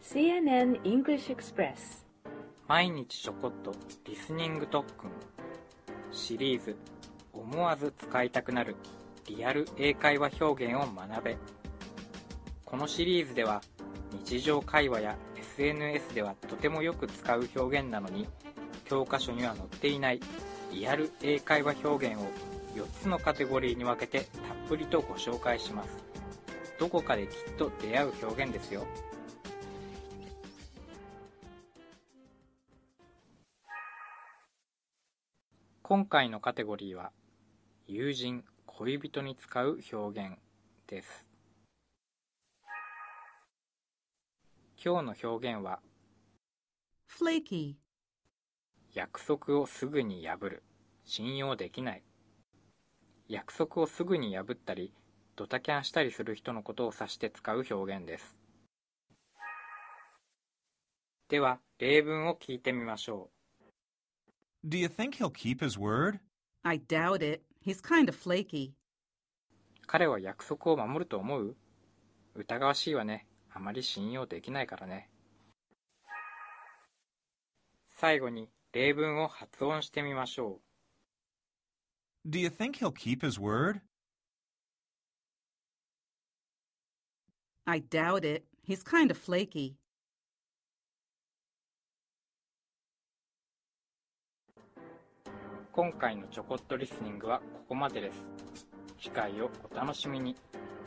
CNN English Express 毎日ちょこっとリスニング特訓シリーズ思わず使いたくなるリアル英会話表現を学べ。このシリーズでは日常会話や SNS ではとてもよく使う表現なのに教科書には載っていないリアル英会話表現を4つのカテゴリーに分けてたっぷりとご紹介します。どこかできっと出会う表現ですよ。今回のカテゴリーは友人・恋人に使う表現です。今日の表現は flaky 約束をすぐに破る、信用できない。約束をすぐに破ったりドタキャンしたりする人のことを指して使う表現です。では例文を聞いてみましょう。 Do you think he'll keep his word? I doubt it. He's kind of flaky. 彼は約束を守ると思う？疑わしいわね。あまり信用できないからね。最後に例文を発音してみましょう。 Do you think he'll keep his word? I doubt it. He's kind of flaky. 今回のちょこっとリスニングはここまでです。次回をお楽しみに。